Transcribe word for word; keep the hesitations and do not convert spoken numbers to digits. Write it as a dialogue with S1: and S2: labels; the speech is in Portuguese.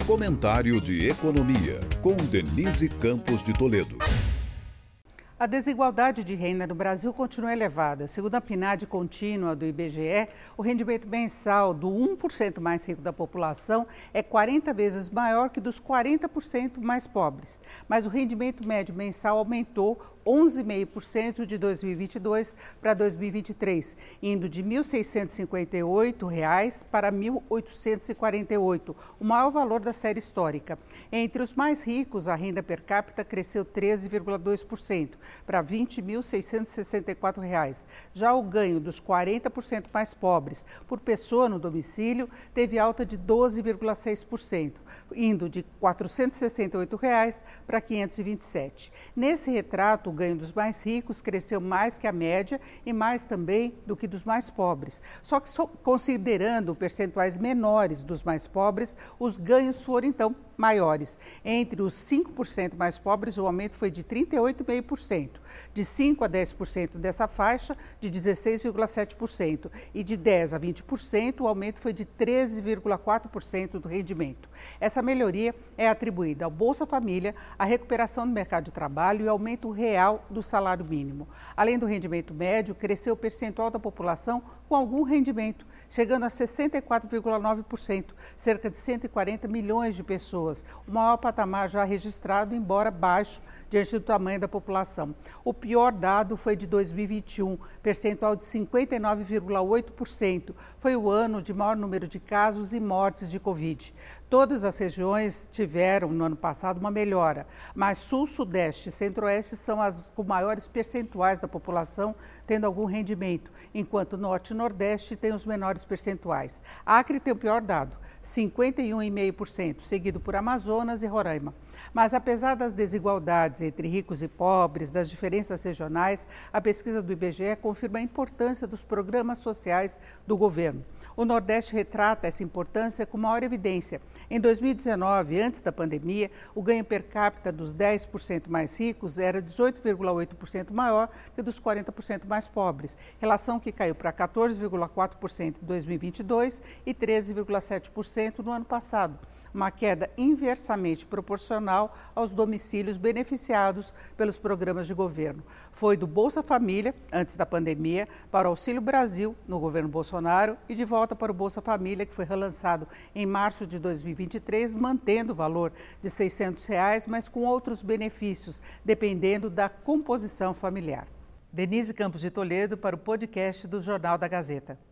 S1: Comentário de Economia, com Denise Campos de Toledo.
S2: A desigualdade de renda no Brasil continua elevada. Segundo a P N A D contínua do I B G E, o rendimento mensal do um por cento mais rico da população é quarenta vezes maior que dos quarenta por cento mais pobres. Mas o rendimento médio mensal aumentou onze vírgula cinco por cento de dois mil e vinte e dois para dois mil e vinte e três, indo de mil seiscentos e cinquenta e oito reais para mil oitocentos e quarenta e oito, o maior valor da série histórica. Entre os mais ricos, a renda per capita cresceu treze vírgula dois por cento, para vinte mil seiscentos e sessenta e quatro reais. Já o ganho dos quarenta por cento mais pobres por pessoa no domicílio teve alta de doze vírgula seis por cento, indo de quatrocentos e sessenta e oito reais para quinhentos e vinte e sete. Nesse retrato, o ganho dos mais ricos cresceu mais que a média e mais também do que dos mais pobres. Só que, considerando percentuais menores dos mais pobres, os ganhos foram então maiores. Entre os cinco por cento mais pobres, o aumento foi de trinta e oito vírgula cinco por cento. De cinco a dez por cento dessa faixa, de dezesseis vírgula sete por cento. E de dez a vinte por cento, o aumento foi de treze vírgula quatro por cento do rendimento. Essa melhoria é atribuída ao Bolsa Família, à recuperação do mercado de trabalho e ao aumento real do salário mínimo. Além do rendimento médio, cresceu o percentual da população com algum rendimento, chegando a sessenta e quatro vírgula nove por cento, cerca de cento e quarenta milhões de pessoas, o maior patamar já registrado, embora baixo diante do tamanho da população. O pior dado foi de dois mil e vinte e um, percentual de cinquenta e nove vírgula oito por cento. Foi o ano de maior número de casos e mortes de Covid. Todas as regiões tiveram, no ano passado, uma melhora, mas Sul, Sudeste e Centro-Oeste são as com maiores percentuais da população tendo algum rendimento, enquanto Norte e Nordeste têm os menores percentuais. Acre tem o pior dado, cinquenta e um vírgula cinco por cento, seguido por Amazonas e Roraima. Mas apesar das desigualdades entre ricos e pobres, das diferenças regionais, a pesquisa do I B G E confirma a importância dos programas sociais do governo. O Nordeste retrata essa importância com maior evidência. Em dois mil e dezenove, antes da pandemia, o ganho per capita dos dez por cento mais ricos era dezoito vírgula oito por cento maior que dos quarenta por cento mais pobres, relação que caiu para quatorze vírgula quatro por cento em dois mil e vinte e dois e treze vírgula sete por cento no ano passado. Uma queda inversamente proporcional aos domicílios beneficiados pelos programas de governo. Foi do Bolsa Família, antes da pandemia, para o Auxílio Brasil, no governo Bolsonaro, e de volta para o Bolsa Família, que foi relançado em março de dois mil e vinte e três, mantendo o valor de seiscentos reais, mas com outros benefícios, dependendo da composição familiar. Denise Campos de Toledo para o podcast do Jornal da Gazeta.